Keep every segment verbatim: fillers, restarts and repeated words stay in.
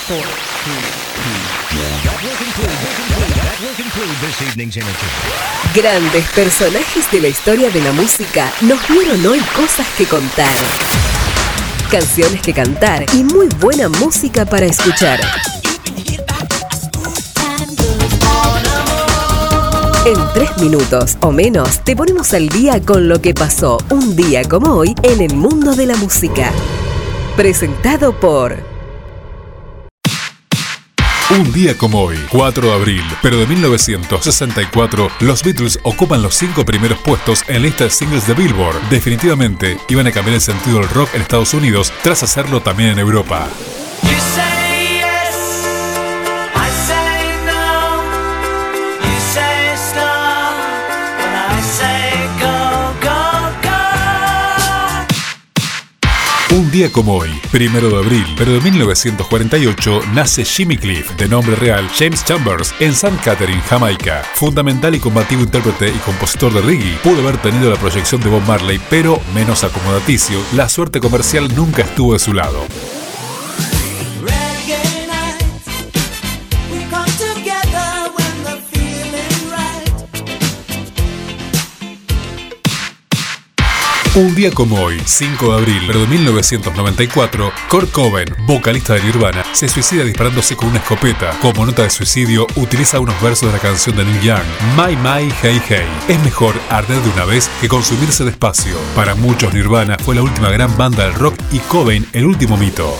four, three, two, one. That will conclude, that will conclude this evening's entertainment. Grandes personajes de la historia de la música nos dieron hoy cosas que contar, canciones que cantar y muy buena música para escuchar. En tres minutos o menos te ponemos al día con lo que pasó un día como hoy en el mundo de la música. Presentado por... Un día como hoy, cuatro de abril, pero de mil novecientos sesenta y cuatro, los Beatles ocupan los cinco primeros puestos en la lista de singles de Billboard. Definitivamente iban a cambiar el sentido del rock en Estados Unidos tras hacerlo también en Europa. Un día como hoy, primero de abril, pero de mil novecientos cuarenta y ocho, nace Jimmy Cliff, de nombre real James Chambers, en Saint Catherine, Jamaica. Fundamental y combativo intérprete y compositor de reggae, pudo haber tenido la proyección de Bob Marley, pero menos acomodaticio, la suerte comercial nunca estuvo de su lado. Un día como hoy, cinco de abril, pero de mil novecientos noventa y cuatro, Kurt Cobain, vocalista de Nirvana, se suicida disparándose con una escopeta. Como nota de suicidio, utiliza unos versos de la canción de Neil Young, My My Hey Hey. Es mejor arder de una vez que consumirse despacio. Para muchos, Nirvana fue la última gran banda del rock y Cobain el último mito.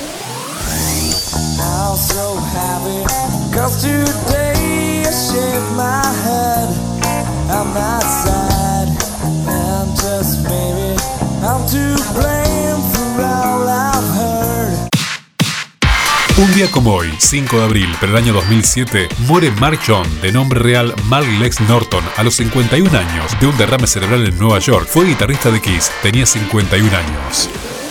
Un día como hoy, cinco de abril, pero del año dos mil siete, muere Mark John, de nombre real Mark Lex Norton, a los cincuenta y un años, de un derrame cerebral en Nueva York. Fue guitarrista de Kiss, tenía cincuenta y un años.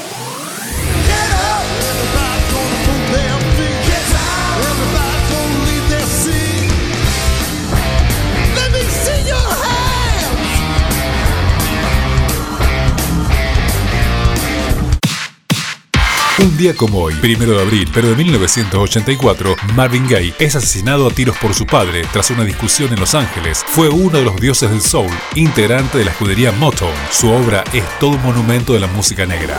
Un día como hoy, primero de abril, pero de mil novecientos ochenta y cuatro, Marvin Gaye es asesinado a tiros por su padre tras una discusión en Los Ángeles. Fue uno de los dioses del soul, integrante de la escudería Motown. Su obra es todo un monumento de la música negra.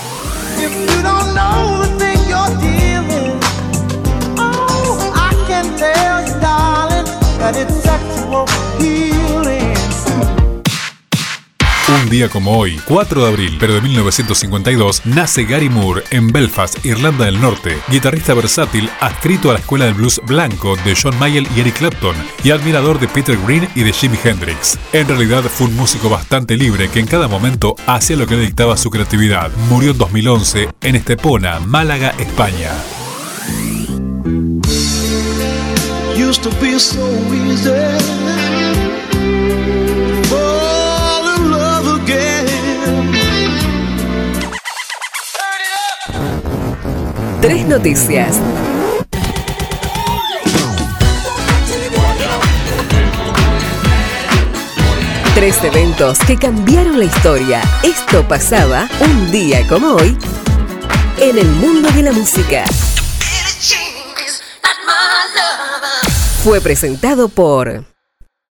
Un día como hoy, cuatro de abril, pero de mil novecientos cincuenta y dos, nace Gary Moore en Belfast, Irlanda del Norte, guitarrista versátil adscrito a la escuela del blues blanco de John Mayall y Eric Clapton, y admirador de Peter Green y de Jimi Hendrix. En realidad fue un músico bastante libre que en cada momento hacía lo que le dictaba su creatividad. Murió en dos mil once en Estepona, Málaga, España. Used to be so easy. Tres noticias. Tres eventos que cambiaron la historia. Esto pasaba un día como hoy en el mundo de la música. Fue presentado por...